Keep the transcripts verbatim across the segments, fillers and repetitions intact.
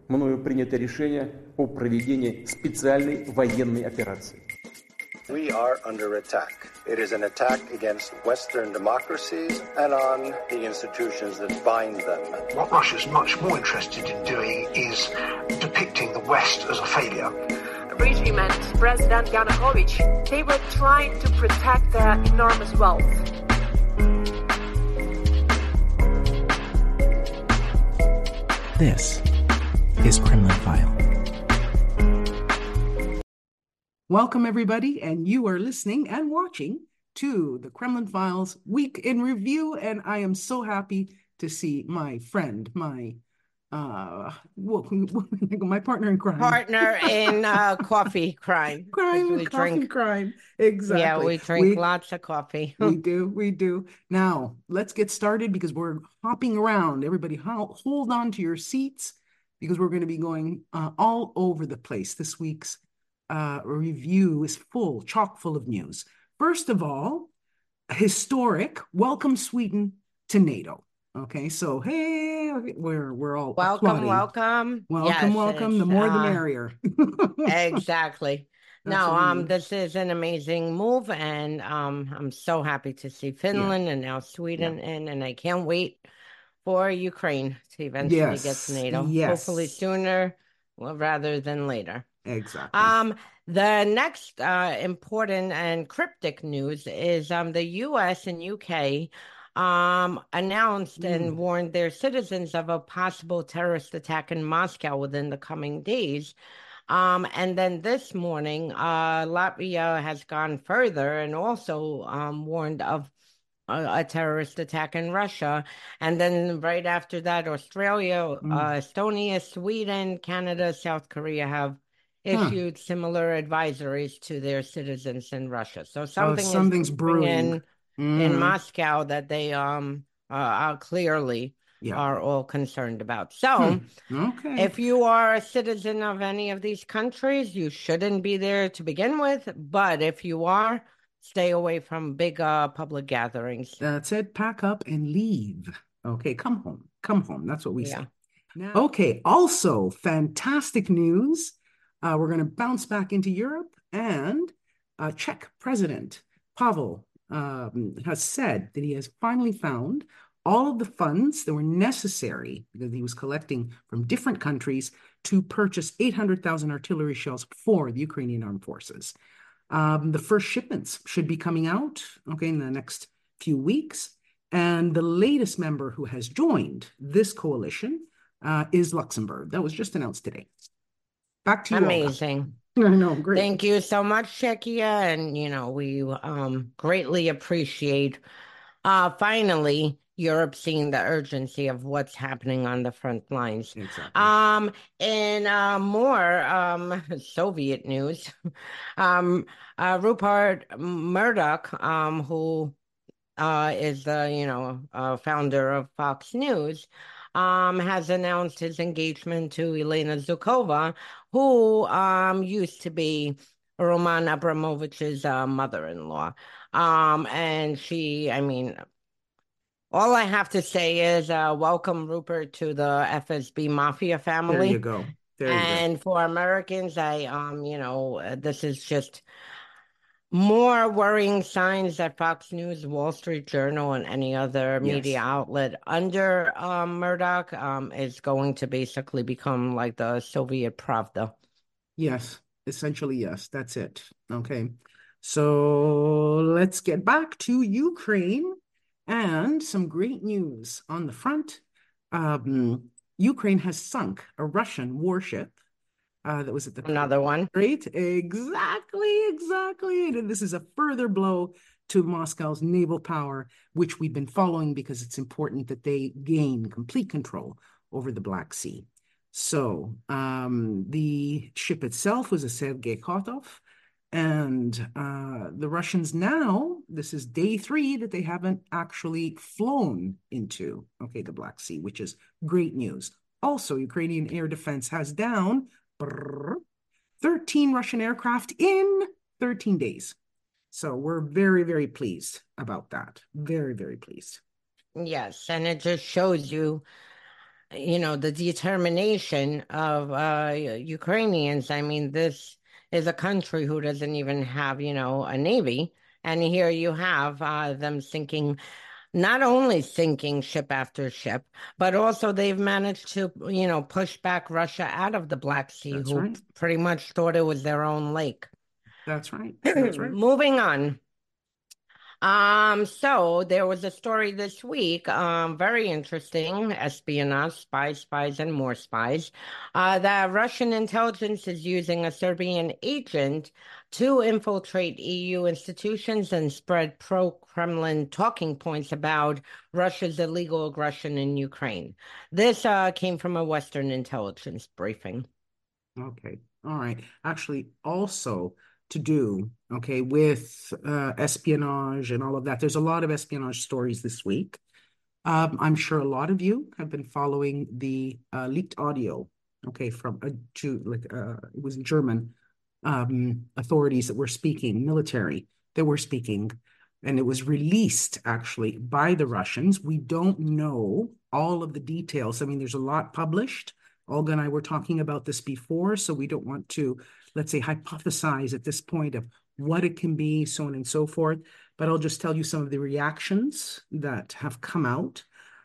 мною принято решение о проведении специальной военной операции. We are under attack. It is an attack against Western democracies and on the institutions that bind them. What Russia's much more interested in doing is depicting the West as a failure. Regime and President Yanukovych, they were trying to protect their enormous wealth. This is Kremlin File. Welcome, everybody, and you are listening and watching to the Kremlin Files Week in Review, and I am so happy to see my friend, my uh, my partner in crime. Partner in uh, coffee crime. Crime, we coffee drink, crime. Exactly. Yeah, we drink we, lots of coffee. we do, we do. Now, let's get started because we're hopping around. Everybody, hold on to your seats because we're going to be going uh, all over the place. This week's uh, review is full, chock full of news. First of all, historic, welcome Sweden to NATO. Okay, so hey, we're we're all welcome, applauding. welcome, welcome, yes, welcome. The more, uh, the merrier. Exactly. That's no, what we um, need. this is an amazing move, and um, I'm so happy to see Finland Yeah. and now Sweden Yeah. in, and I can't wait for Ukraine to eventually Yes. get to NATO. Yes. Hopefully sooner, well, rather than later. Exactly. Um, the next uh, important and cryptic news is um, the U S and U K um, announced Mm. and warned their citizens of a possible terrorist attack in Moscow within the coming days. Um, and then this morning, uh, Latvia has gone further and also um, warned of a, a terrorist attack in Russia. And then right after that, Australia, Mm. uh, Estonia, Sweden, Canada, South Korea have issued huh. similar advisories to their citizens in Russia. So something oh, something's is brewing in, mm. in Moscow that they um uh, are clearly yeah. are all concerned about. So hmm. okay. if you are a citizen of any of these countries, you shouldn't be there to begin with. But if you are, stay away from big uh, public gatherings. That's it. Pack up and leave. Okay, come home. Come home. That's what we Yeah. say. Now, okay, also fantastic news. Uh, we're going to bounce back into Europe, and uh, Czech President Pavel um, has said that he has finally found all of the funds that were necessary because he was collecting from different countries to purchase eight hundred thousand artillery shells for the Ukrainian armed forces. Um, the first shipments should be coming out, okay, in the next few weeks. And the latest member who has joined this coalition uh, is Luxembourg. That was just announced today. Back to you. Amazing. Olga. I know, great. Thank you so much, Czechia. And, you know, we um, greatly appreciate uh, finally Europe seeing the urgency of what's happening on the front lines. Exactly. Um, in uh, more um, Soviet news, um, uh, Rupert Murdoch, um, who uh, is the, you know, uh, founder of Fox News, um, has announced his engagement to Elena Zukova, who um, used to be Roman Abramovich's uh, mother-in-law. Um, and she, I mean, all I have to say is uh, welcome, Rupert, to the F S B Mafia family. There you go. There you and go. for Americans, I, um, you know, uh, this is just more worrying signs that Fox News, Wall Street Journal, and any other Yes. media outlet under um, Murdoch um, is going to basically become like the Soviet Pravda. Yes, essentially, yes. That's it. Okay. So let's get back to Ukraine and some great news on the front. Um, Ukraine has sunk a Russian warship. Uh, that was at the Another one. Right? Exactly, exactly. And this is a further blow to Moscow's naval power, which we've been following because it's important that they gain complete control over the Black Sea. So um, the ship itself was a Sergei Kotov, and uh, the Russians now, this is day three that they haven't actually flown into, okay, the Black Sea, which is great news. Also, Ukrainian air defense has down thirteen Russian aircraft in thirteen days. So we're very, very pleased about that. Very, very pleased. Yes, and it just shows you you know, the determination of uh, Ukrainians. I mean, this is a country who doesn't even have, you know, a navy. And here you have uh, them sinking, not only sinking ship after ship, but also they've managed to, you know, push back Russia out of the Black Sea, That's who right. pretty much thought it was their own lake. That's right. That's right. Moving on. Um, so there was a story this week, um, very interesting, espionage, spies, spies, and more spies, uh, that Russian intelligence is using a Serbian agent to infiltrate E U institutions and spread pro-Kremlin talking points about Russia's illegal aggression in Ukraine. This uh, came from a Western intelligence briefing. Okay. All right. Actually, also to do, okay, with uh, espionage and all of that. There's a lot of espionage stories this week. Um, I'm sure a lot of you have been following the uh, leaked audio, okay, from a Jew, like uh, it was German um, authorities that were speaking, military that were speaking, and it was released actually by the Russians. We don't know all of the details. I mean, there's a lot published. Olga and I were talking about this before, so we don't want to, let's say, hypothesize at this point of what it can be, so on and so forth. But I'll just tell you some of the reactions that have come out.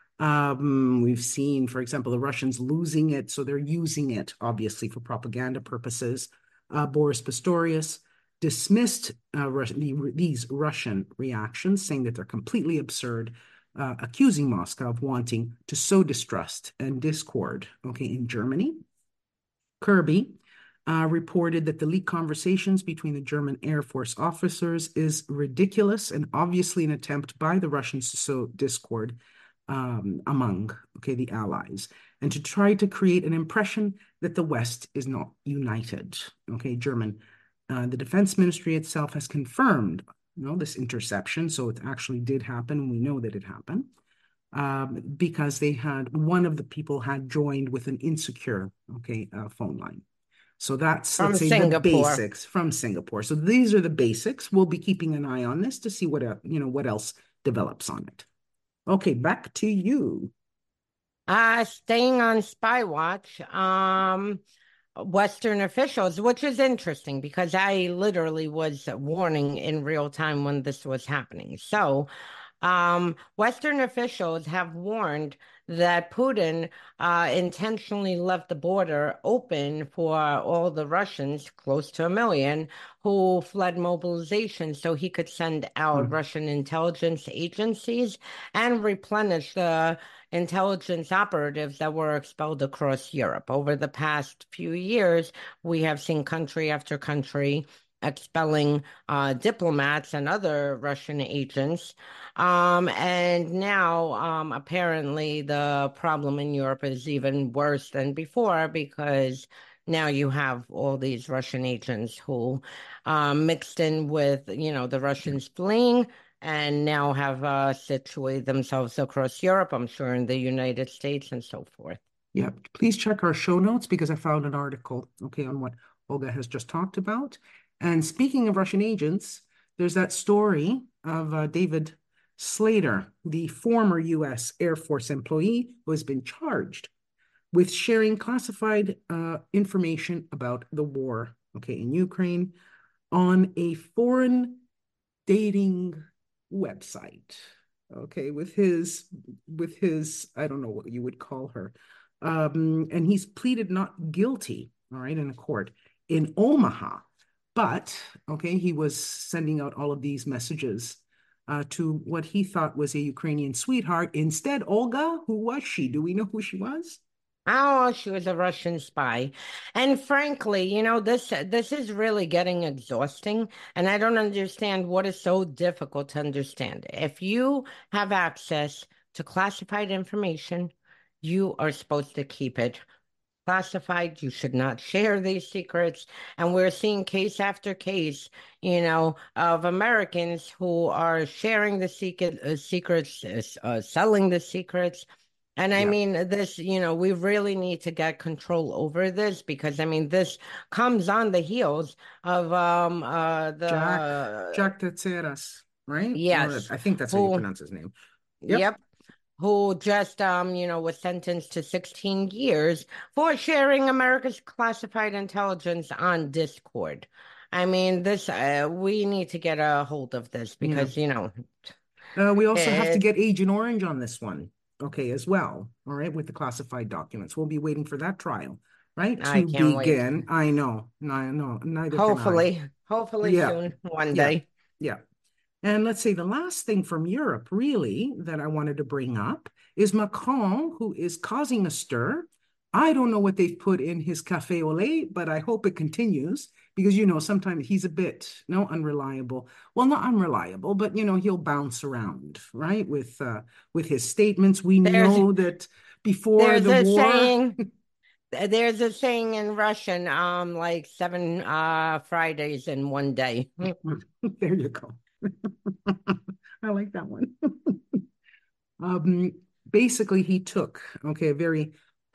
Um, we've seen, for example, the Russians losing it, so they're using it, obviously, for propaganda purposes. Uh, Boris Pistorius dismissed uh, the, these Russian reactions, saying that they're completely absurd, Uh, accusing Moscow of wanting to sow distrust and discord, okay, in Germany. Kirby uh, reported that the leaked conversations between the German Air Force officers is ridiculous and obviously an attempt by the Russians to sow discord um, among, okay, the allies, and to try to create an impression that the West is not united, okay, German. Uh, the Defense Ministry itself has confirmed you know, this interception. So it actually did happen. We know that it happened um, because they had, one of the people had joined with an insecure, okay, uh, phone line. So that's, From let's say, Singapore. the basics from Singapore. So these are the basics. We'll be keeping an eye on this to see what, uh, you know, what else develops on it. Okay, back to you. Uh, staying on Spy Watch, um, Western officials, which is interesting because I literally was warning in real time when this was happening. So, um, Western officials have warned that Putin uh, intentionally left the border open for all the Russians, close to a million, who fled mobilization so he could send out Hmm. Russian intelligence agencies and replenish the intelligence operatives that were expelled across Europe. Over the past few years, we have seen country after country expelling uh, diplomats and other Russian agents. Um, and now, um, apparently, the problem in Europe is even worse than before because now you have all these Russian agents who um, mixed in with, you know, the Russians fleeing and now have uh, situated themselves across Europe, I'm sure in the United States and so forth. Yeah, please check our show notes because I found an article, okay, on what Olga has just talked about. And speaking of Russian agents, there's that story of uh, David Slater, the former U S Air Force employee who has been charged with sharing classified uh, information about the war, okay, in Ukraine on a foreign dating website, okay, with his, with his, I don't know what you would call her. Um, and he's pleaded not guilty, all right, in a court in Omaha. But, okay, he was sending out all of these messages uh, to what he thought was a Ukrainian sweetheart. Instead, Olga, who was she? Do we know who she was? Oh, she was a Russian spy. And frankly, you know, this this is really getting exhausting, and I don't understand what is so difficult to understand. If you have access to classified information, you are supposed to keep it classified. You should not share these secrets. And we're seeing case after case, you know, of Americans who are sharing the secret, uh, secrets, uh, selling the secrets. And I Yeah. mean, this, you know, we really need to get control over this because, I mean, this comes on the heels of um uh the Jack, Jack Tetseras, right? Or yes, I think that's how you who pronounce his name. Yep. yep, who just, um, you know, was sentenced to sixteen years for sharing America's classified intelligence on Discord. I mean, this, uh, we need to get a hold of this Yeah. because, you know, Uh, we also have to it, get Agent Orange on this one, okay, as well. All right, with the classified documents. We'll be waiting for that trial, right, I to can't wait. begin. I know, no, no, neither can I. Hopefully, hopefully Yeah, soon, one yeah, day. yeah. And let's say the last thing from Europe, really, that I wanted to bring up is Macron, who is causing a stir. I don't know what they've put in his café au lait, but I hope it continues because, you know, sometimes he's a bit, no, unreliable. Well, not unreliable, but, you know, he'll bounce around, right, with uh, with his statements. We There's know that before there's the a war. saying, there's a saying in Russian, um, like seven uh Fridays in one day. There you go. I like that one. um, basically, he took, okay, a very,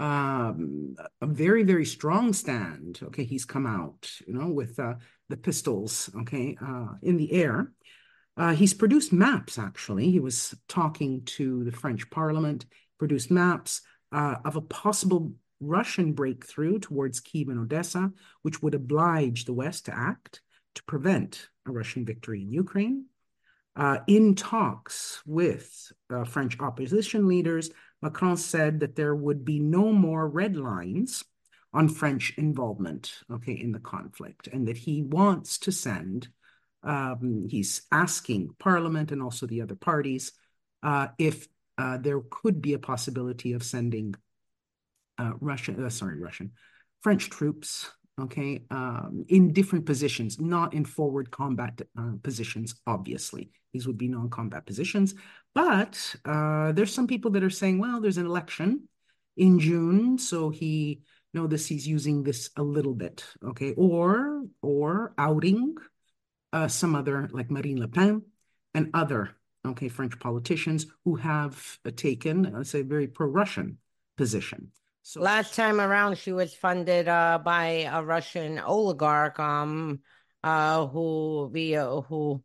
um, a very, very strong stand. Okay, he's come out, you know, with uh, the pistols, okay, uh, in the air. Uh, he's produced maps, actually. He was talking to the French Parliament, produced maps uh, of a possible Russian breakthrough towards Kyiv and Odessa, which would oblige the West to act to prevent a Russian victory in Ukraine. Uh, in talks with uh, French opposition leaders, Macron said that there would be no more red lines on French involvement, okay, in the conflict, and that he wants to send, um, he's asking Parliament and also the other parties uh, if uh, there could be a possibility of sending uh, Russian, uh, sorry, Russian, French troops, okay, um, in different positions, not in forward combat uh, positions, obviously. These would be non-combat positions. But uh, there's some people that are saying, well, there's an election in June, so he, you know, this, he's using this a little bit, okay, or, or outing uh, some other, like Marine Le Pen and other, okay, French politicians who have uh, taken, let's say, a very pro-Russian position. So Last time around, she was funded uh, by a Russian oligarch, um, uh, who via who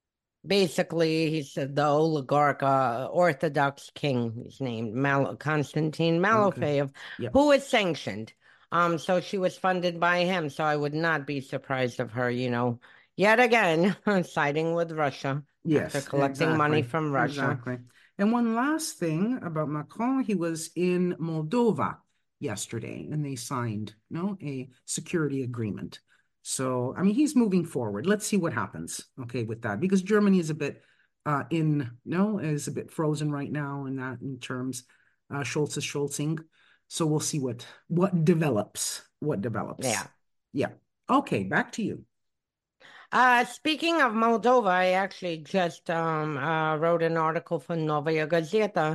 basically he's the oligarch, uh, Orthodox king. He's named Mal Konstantin okay, Malofeyev, yeah, who is sanctioned. Um, so she was funded by him. So I would not be surprised of her, you know, yet again siding with Russia after yes, collecting money exactly, from Russia. exactly. And one last thing about Macron, he was in Moldova yesterday, and they signed, you know, a security agreement. So, I mean, he's moving forward. Let's see what happens, okay, with that, because Germany is a bit uh, in, you know, is a bit frozen right now in that in terms. Uh, Scholz is Scholzing. So we'll see what what develops, what develops. Yeah. Yeah. Okay, back to you. Uh, speaking of Moldova, I actually just um uh, wrote an article for Novaya Gazeta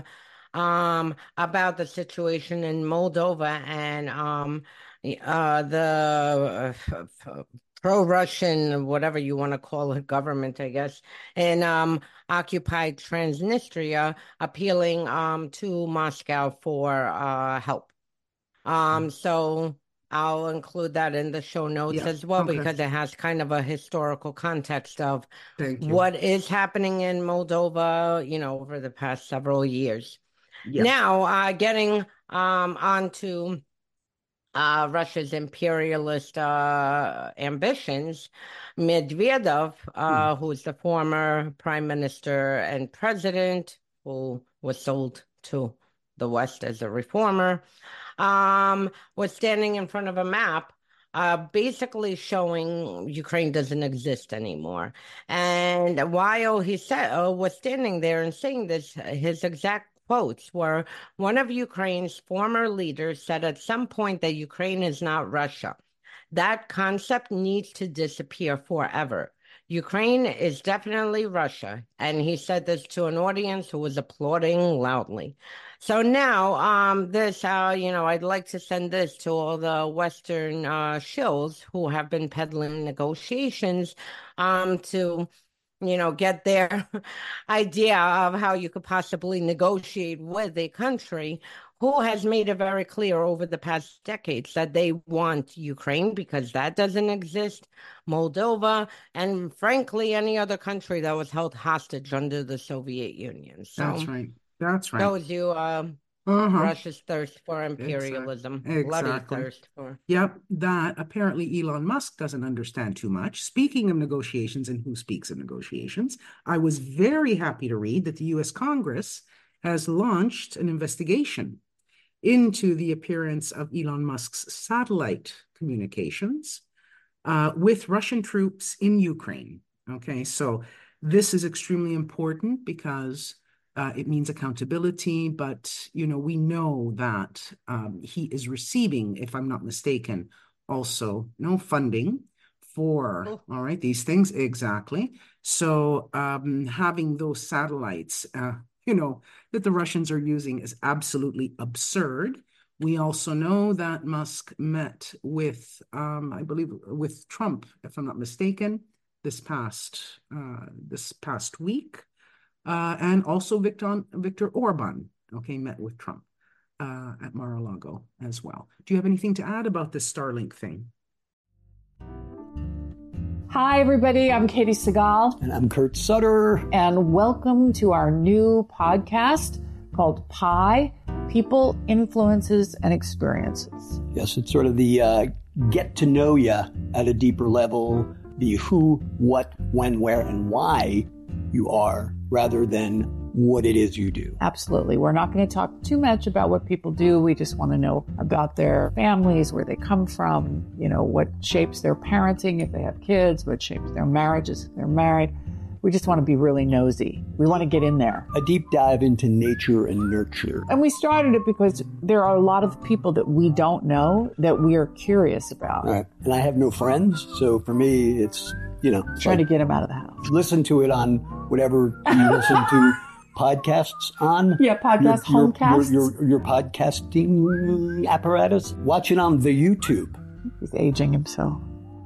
um about the situation in Moldova and um uh the uh, pro-Russian, whatever you want to call it, government, I guess, in um occupied Transnistria appealing um to Moscow for uh help. Um, so I'll include that in the show notes Yeah, as well okay. because it has kind of a historical context of Thank you. what is happening in Moldova, you know, over the past several years. Yeah. Now, uh, getting um onto uh Russia's imperialist uh ambitions, Medvedev, uh, Hmm. who is the former prime minister and president, who was sold to the West as a reformer, um, was standing in front of a map, uh, basically showing Ukraine doesn't exist anymore. And while he said, uh, was standing there and saying this, his exact quotes were, one of Ukraine's former leaders said at some point that Ukraine is not Russia. That concept needs to disappear forever. Ukraine is definitely Russia. And he said this to an audience who was applauding loudly. So now, um, this, uh, you know, I'd like to send this to all the Western uh, shills who have been peddling negotiations um, to, you know, get their idea of how you could possibly negotiate with a country who has made it very clear over the past decades that they want Ukraine because that doesn't exist, Moldova, and frankly, any other country that was held hostage under the Soviet Union. So That's right. That's right. Shows you um, Uh-huh. Russia's thirst for Exactly. imperialism, bloody Exactly. thirst for. Yep, that apparently Elon Musk doesn't understand too much. Speaking of negotiations and who speaks of negotiations, I was very happy to read that the U S Congress has launched an investigation into the appearance of Elon Musk's satellite communications uh, with Russian troops in Ukraine. Okay, so this is extremely important because uh, it means accountability, but you know we know that um, he is receiving, if I'm not mistaken, also no funding for Oh. all right these things exactly. So um, having those satellites, uh, you know, that the Russians are using is absolutely absurd. We also know that Musk met with, um, I believe, with Trump, if I'm not mistaken, this past uh, this past week, uh, and also Victor Victor Orban, okay, met with Trump uh, at Mar-a-Lago as well. Do you have anything to add about this Starlink thing? Hi, everybody. I'm Katie Segal. And I'm Kurt Sutter. And welcome to our new podcast called Pi, People, Influences, and Experiences. Yes, it's sort of the uh, get to know you at a deeper level, the who, what, when, where, and why you are, rather than what it is you do. Absolutely. We're not going to talk too much about what people do. We just want to know about their families, where they come from, you know, what shapes their parenting if they have kids, what shapes their marriages if they're married. We just want to be really nosy. We want to get in there. A deep dive into nature and nurture. And we started it because there are a lot of people that we don't know that we are curious about. Right. And I have no friends, so for me, it's, you know. Trying like, to get them out of the house. Listen to it on whatever you listen to podcasts on. Yeah, podcast, your, homecasts. Your, your, your podcasting apparatus. Watch it on the YouTube. He's aging himself.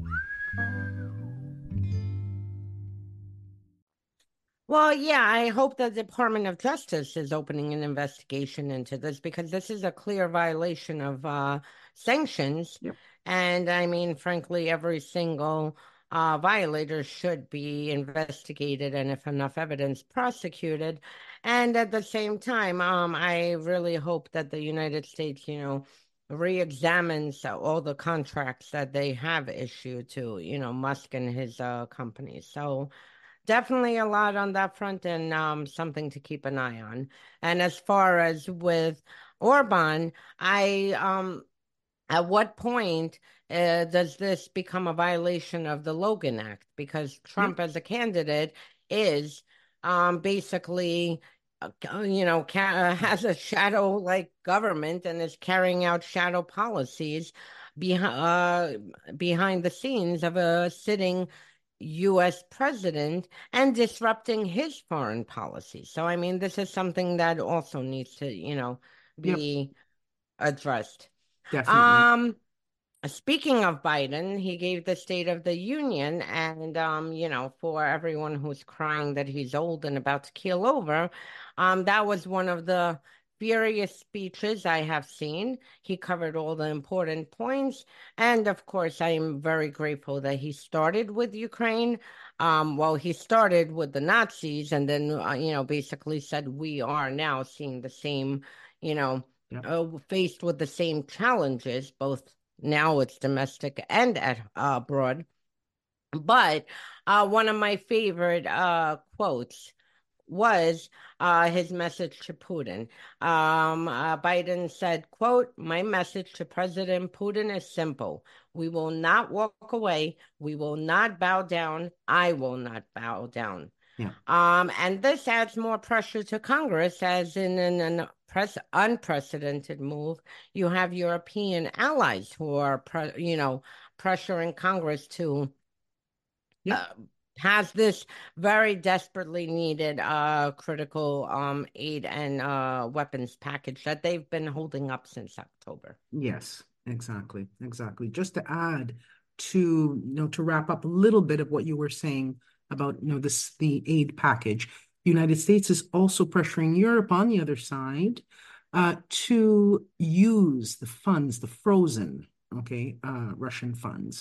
Well, yeah, I hope the Department of Justice is opening an investigation into this because this is a clear violation of uh, sanctions. Yep. And I mean, frankly, every single uh, violator should be investigated and, if enough evidence, prosecuted. And at the same time, um, I really hope that the United States, you know, re-examines all the contracts that they have issued to, you know, Musk and his uh, companies. So definitely a lot on that front and um, something to keep an eye on. And as far as with Orban, I um, at what point uh, does this become a violation of the Logan Act? Because Trump mm-hmm. as a candidate is um, basically, uh, you know, ca- has a shadow-like government and is carrying out shadow policies behind uh, behind the scenes of a sitting U S president and disrupting his foreign policy. So, I mean, this is something that also needs to, you know, be yep. addressed. Definitely. Um, speaking of Biden, he gave the State of the Union, and, um, you know, for everyone who's crying that he's old and about to keel over, um, that was one of the furious speeches I have seen. He covered all the important points. And of course, I am very grateful that he started with Ukraine. Um, well, he started with the Nazis and then, uh, you know, basically said we are now seeing the same, you know, yeah. uh, faced with the same challenges, both now it's domestic and at uh, abroad. But uh, one of my favorite uh, quotes was uh, his message to Putin. Um, uh, Biden said, quote, "My message to President Putin is simple. We will not walk away. We will not bow down. I will not bow down." Yeah. Um, and this adds more pressure to Congress, as in an, an pres- unprecedented move. You have European allies who are, pre- you know, pressuring Congress to yeah. uh, has this very desperately needed uh, critical um, aid and uh, weapons package that they've been holding up since October. Yes, exactly, exactly. Just to add to, you know, to wrap up a little bit of what you were saying about, you know, this the aid package. The United States is also pressuring Europe on the other side uh, to use the funds, the frozen, okay, uh, Russian funds,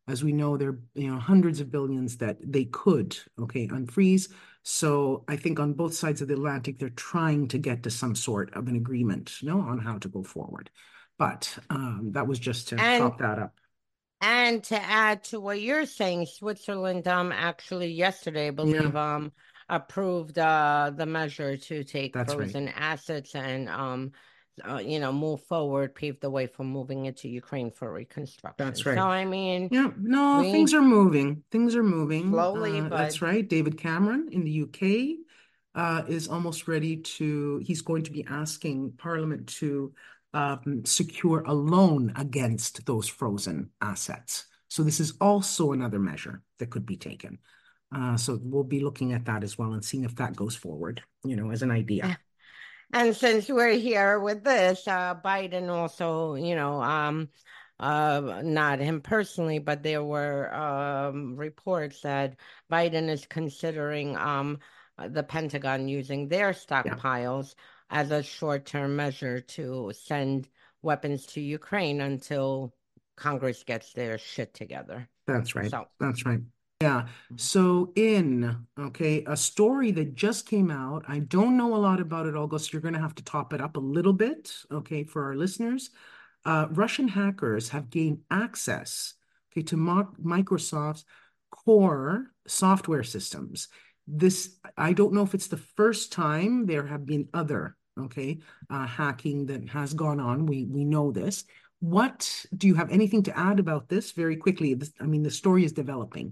As we know, there are, you know, hundreds of billions that they could, okay, unfreeze. So I think on both sides of the Atlantic, they're trying to get to some sort of an agreement, you know, on how to go forward. But um, that was just to And prop that up. and to add to what you're saying, Switzerland um actually yesterday, I believe, Yeah. um approved uh the measure to take That's right. frozen assets and um uh, you know, move forward, pave the way for moving into Ukraine for reconstruction. That's right. So I mean, Yeah, no, we things are moving. Things are moving. slowly, Uh, that's but right. David Cameron in the U K uh, is almost ready to, he's going to be asking Parliament to um, secure a loan against those frozen assets. So this is also another measure that could be taken. Uh, so we'll be looking at that as well and seeing if that goes forward, you know, as an idea. and since we're here with this, uh, Biden also, you know, um, uh, not him personally, but there were um, reports that Biden is considering um, the Pentagon using their stockpiles yeah. as a short-term measure to send weapons to Ukraine until Congress gets their shit together. That's right. So. That's right. Yeah. So in, okay, a story that just came out, I don't know a lot about it, Olga, so you're going to have to top it up a little bit, okay, for our listeners. Uh, Russian hackers have gained access, okay, to Microsoft's core software systems. This, I don't know if it's the first time. There have been other, okay, uh, hacking that has gone on. We we know this. What, do you have anything to add about this very quickly? This, I mean, the story is developing.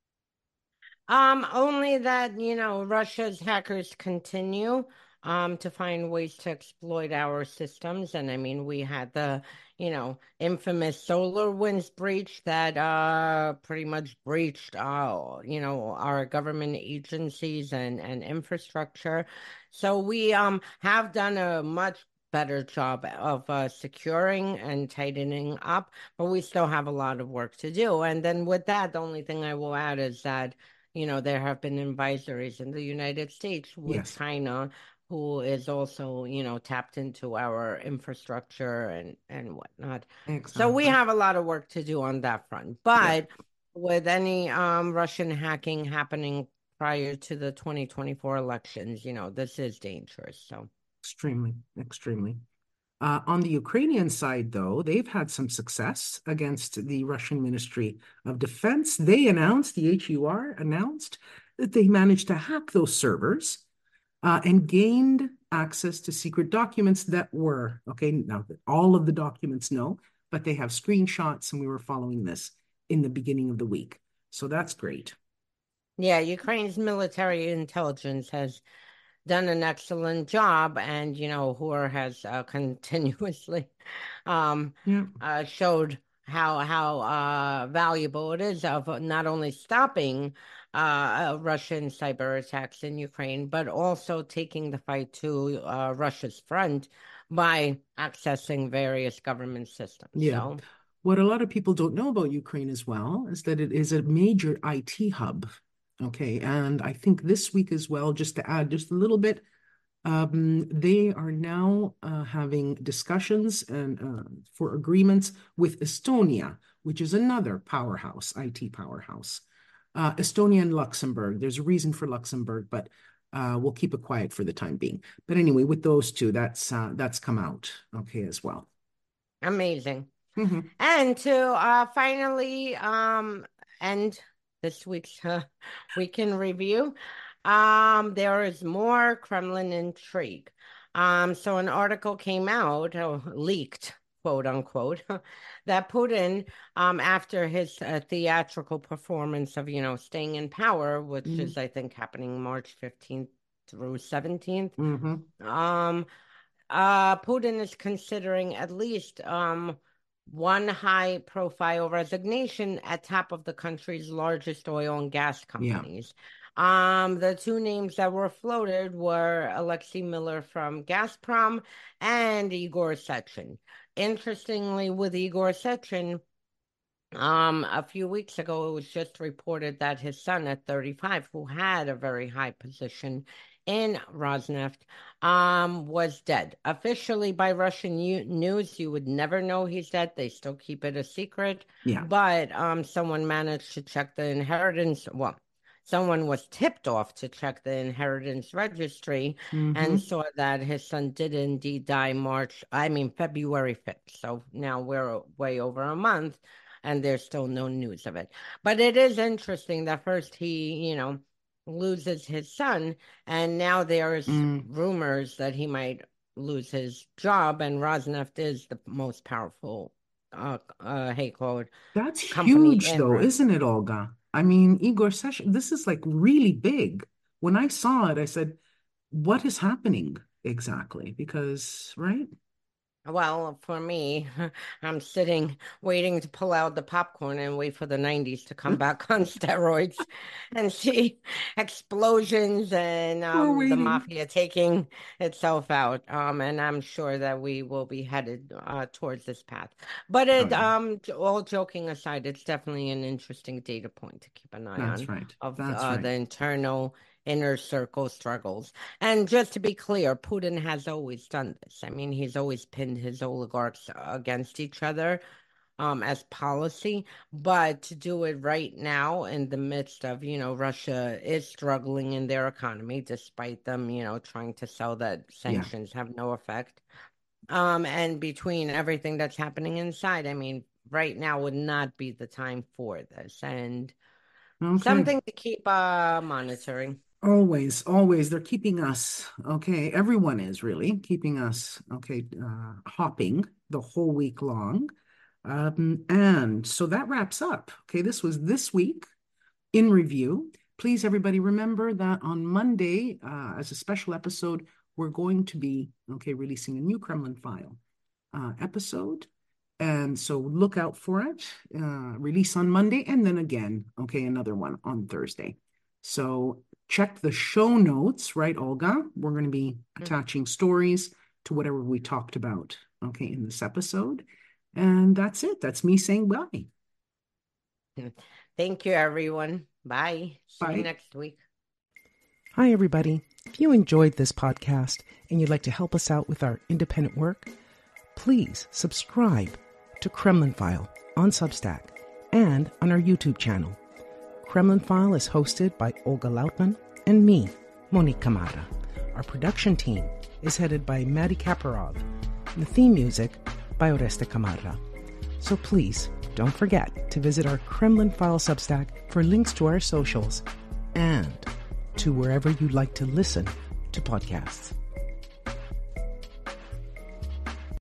Um, only that, you know, Russia's hackers continue um to find ways to exploit our systems. And I mean, we had the, you know, infamous SolarWinds breach that uh pretty much breached uh, you know, our government agencies and, and infrastructure. So we um have done a much better job of uh, securing and tightening up, but we still have a lot of work to do. And then with that, the only thing I will add is that you know, there have been advisories in the United States with Yes. China, who is also, you know, tapped into our infrastructure and, and whatnot. Exactly. So we have a lot of work to do on that front. But yeah. with any um, Russian hacking happening prior to the twenty twenty-four elections, you know, this is dangerous. So extremely, extremely. Uh, on the Ukrainian side, though, they've had some success against the Russian Ministry of Defense. They announced, the H U R announced, that they managed to hack those servers uh, and gained access to secret documents that were, okay, now all of the documents, no, but they have screenshots, and we were following this in the beginning of the week. So that's great. Yeah, Ukraine's military intelligence has done an excellent job, and you know, H U R has uh, continuously um, yeah. uh, showed how how uh, valuable it is of not only stopping uh, Russian cyber attacks in Ukraine, but also taking the fight to uh, Russia's front by accessing various government systems. Yeah. So. What a lot of people don't know about Ukraine as well is that it is a major I T hub. Okay, and I think this week as well, just to add just a little bit, um, they are now uh, having discussions and uh, for agreements with Estonia, which is another powerhouse, I T powerhouse. Uh, Estonia and Luxembourg. There's a reason for Luxembourg, but uh, we'll keep it quiet for the time being. But anyway, with those two, that's uh, that's come out, okay, as well. Amazing. Mm-hmm. And to uh, finally um, end this week's uh, weekend review, um, there is more Kremlin intrigue. Um, so an article came out, oh, leaked, quote unquote, that Putin, um, after his uh, theatrical performance of, you know, Staying in Power, which mm-hmm. is, I think, happening March fifteenth through seventeenth, mm-hmm. um, uh, Putin is considering at least um, one high-profile resignation at top of the country's largest oil and gas companies. Yeah. Um, the two names that were floated were Alexei Miller from Gazprom and Igor Sechin. Interestingly, with Igor Sechin, um, a few weeks ago, it was just reported that his son at thirty-five, who had a very high position in Rosneft um, was dead. Officially by Russian u- news, you would never know he's dead. They still keep it a secret. Yeah. But um, someone managed to check the inheritance. Well, someone was tipped off to check the inheritance registry Mhm. and saw that his son did indeed die March, I mean, February fifth. So now we're way over a month and there's still no news of it. But it is interesting that first he, you know, loses his son, and now there's Mm. rumors that he might lose his job, and Rosneft is the most powerful uh, uh hate code That's company huge, in though, Russia. isn't it, Olga? I mean, Igor Session, this is like really big. When I saw it, I said, what is happening exactly? Because, right? Well, for me, I'm sitting waiting to pull out the popcorn and wait for the nineties to come back on steroids and see explosions and We're um, the waiting. mafia taking itself out. Um, and I'm sure that we will be headed uh, towards this path. But Oh, it, yeah. um, all joking aside, it's definitely an interesting data point to keep an eye That's on right. of That's uh, right. the internal inner circle struggles. And just to be clear, Putin has always done this. I mean, he's always pinned his oligarchs against each other um, as policy, but to do it right now in the midst of, you know, Russia is struggling in their economy, despite them, you know, trying to sell that sanctions yeah. have no effect. Um, and between everything that's happening inside, I mean, right now would not be the time for this. And Okay. something to keep uh, monitoring. Always, always. They're keeping us, okay, everyone is really keeping us, okay, uh, hopping the whole week long. Um, and so that wraps up. Okay, this was this week in review. Please, everybody, remember that on Monday, uh, as a special episode, we're going to be, okay, releasing a new Kremlin File uh, episode. And so look out for it. Uh, release on Monday, and then again, okay, another one on Thursday. So check the show notes, right, Olga? We're going to be attaching stories to whatever we talked about, okay, in this episode. And that's it. That's me saying bye. Thank you, everyone. Bye. See Bye. you next week. Hi, everybody. If you enjoyed this podcast and you'd like to help us out with our independent work, please subscribe to Kremlin File on Substack and on our YouTube channel. Kremlin File is hosted by Olga Lautman and me, Monique Camara. Our production team is headed by Maddie Kaparov, and the theme music by Oreste Camara. So please don't forget to visit our Kremlin File Substack for links to our socials and to wherever you'd like to listen to podcasts.